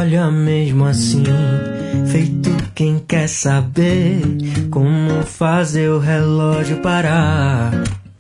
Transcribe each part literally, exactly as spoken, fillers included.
olha mesmo assim, feito quem quer saber como fazer o relógio parar.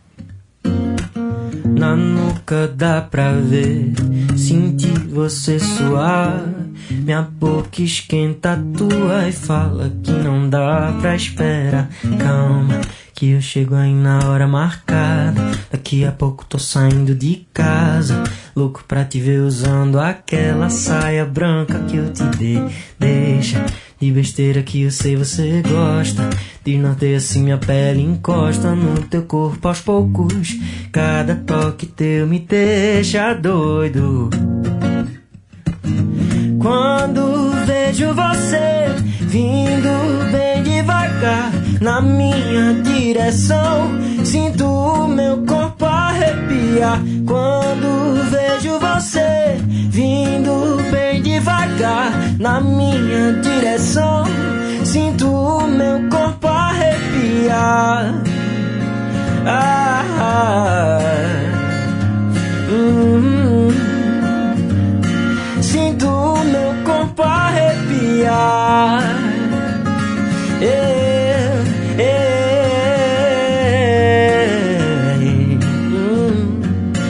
Na nuca dá pra ver, sentir você suar. Minha boca esquenta a tua e fala que não dá pra esperar. Calma, que eu chego aí na hora marcada. Daqui a pouco tô saindo de casa, louco pra te ver usando aquela saia branca que eu te dei. Deixa de besteira que eu sei você gosta. Desnorteia assim minha pele, encosta no teu corpo aos poucos. Cada toque teu me deixa doido. Quando vejo você vindo bem devagar na minha direção, sinto o meu corpo arrepiar. Quando vejo você vindo bem devagar na minha direção, sinto o meu corpo arrepiar. Ah, ah, hum, sinto o meu corpo arrepiar. É, é, hum.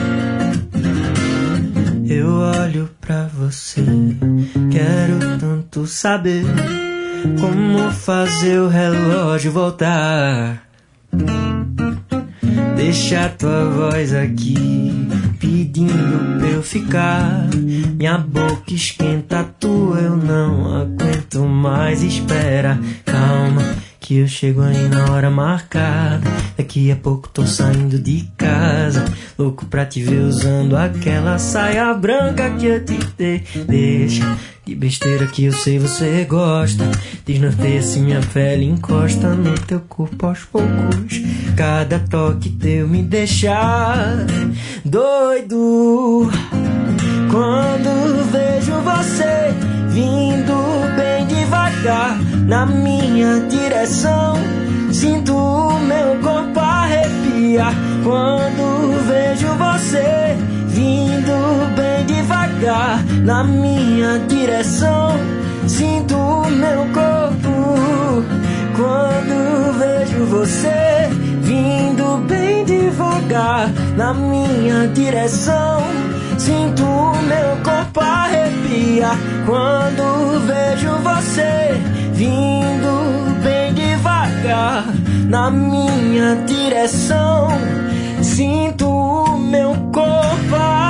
Eu olho pra você, quero tanto saber como fazer o relógio voltar. Deixa tua voz aqui pedindo pra eu ficar. Minha boca esquenta a tua, eu não aguento mais, espera. Calma, que eu chego aí na hora marcada. Daqui a pouco tô saindo de casa, louco pra te ver usando aquela saia branca que eu te dei. Deixa de besteira que eu sei você gosta. Desnorteia assim minha pele, encosta no teu corpo aos poucos. Cada toque teu me deixa doido. Quando vejo você vindo bem devagar na minha direção, sinto o meu corpo arrepiar. Quando vejo você vindo bem devagar na minha direção, sinto o meu corpo. Quando vejo você vindo bem devagar na minha direção, sinto o meu corpo arrepiar. Quando vejo você vindo bem devagar na minha direção, sinto o meu corpo arrepiar.